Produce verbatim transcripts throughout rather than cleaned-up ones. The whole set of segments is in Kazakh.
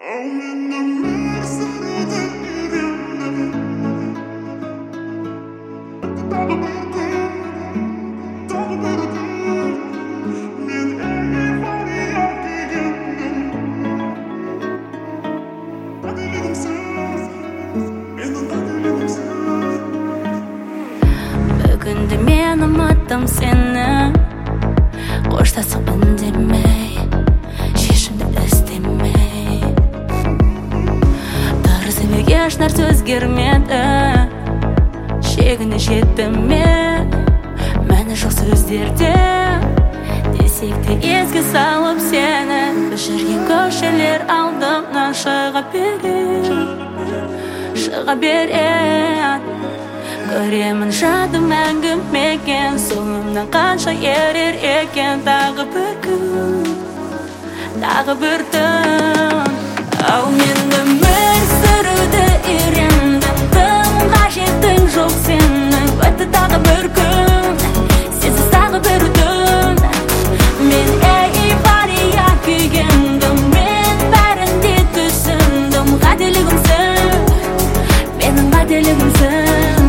Бүгінде мен ұмыттым сені, қоштасып үндемей, шешімді іздемей. Дұрыс емес еш нәрсе өзгермеді, шегіне жеттім мен, мәні жоқ сөздерде. Десек те еске салып сені, біз жүрген көшелер алдымнан шыға береді, шыға береді. Көремін жады мәңгі мекен, соңымнан қанша ерер екен. Тағы бір күн, тағы бір түн. Ал мен өмір сүруді үйрендім, тым қажетің жоқ сенің. Өтті тағы бір күн, сенсіз тағы бір түн. Мен эйфория күйгендім, мен бәрін де түсіндім. Қателігімсің, менің қателігімсің.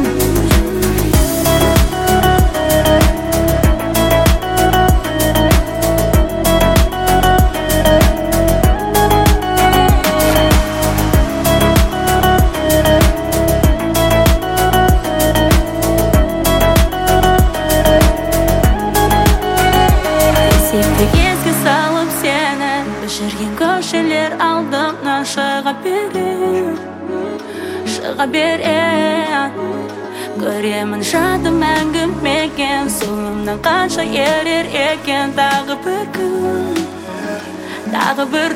Еске салып сені, біз жүрген көшелер алдымнан шыға береді, шыға береді. Көремін жады мәңгі мекен, соңымнан қанша ерер екен. Тағы бір күн, тағы бір